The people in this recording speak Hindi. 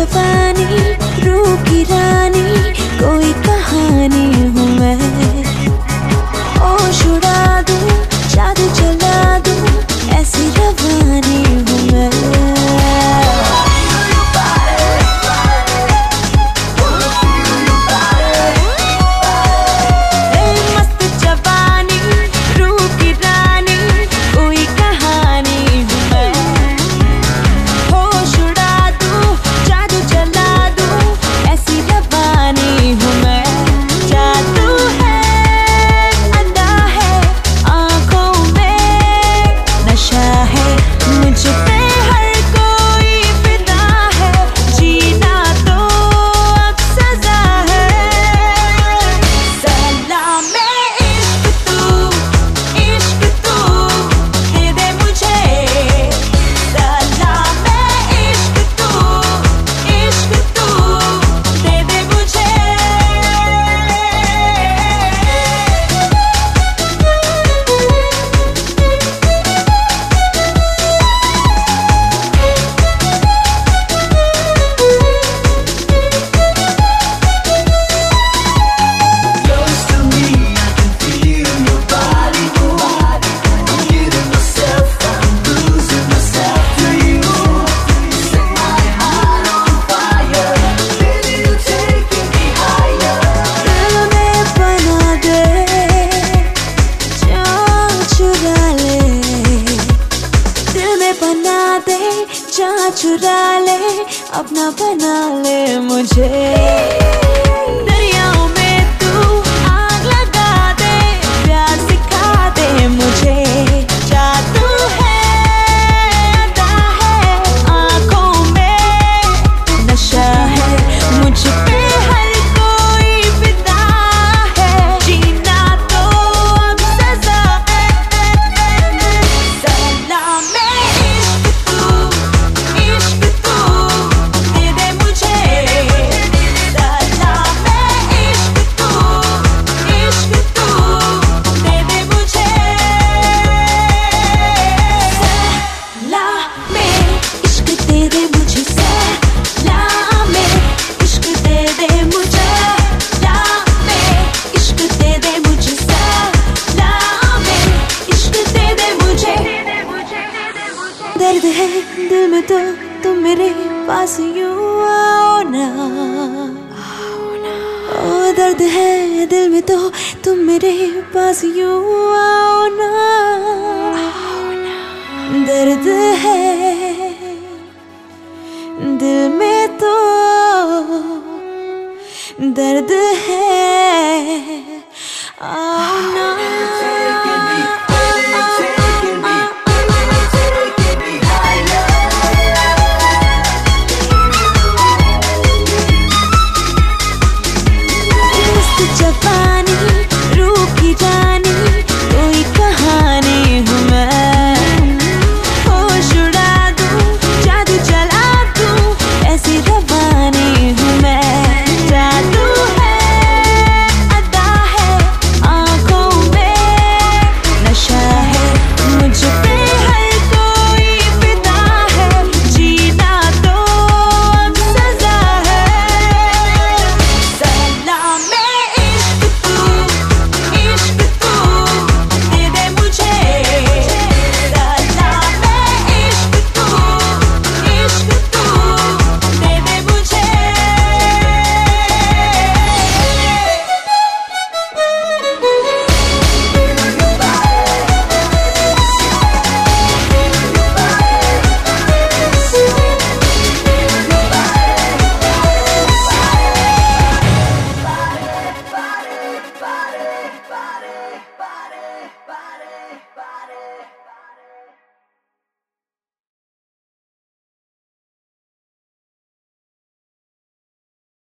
जवानी, रूह की रानी, कोई कहानी हूँ मैं। होश उड़ा दूँ, जादू चला दूँ, ऐसी रवानी हूँ मैं। चुरा ले, अपना बना ले मुझे। दरियाओं में तू आग लगा दे, प्यार सिखा दे मुझे। जादू है, अदा है, आँखों में नशा है, मुझ पे हर कोई फिदा है। जीना तो अब सजा है। सलाम दर्द है दिल में तो तुम मेरे पास यूं आओ ना। ओ दर्द है दिल में तो तुम मेरे पास यूं आओ ना। दर्द है दिल में तो दर्द है, आओ ना।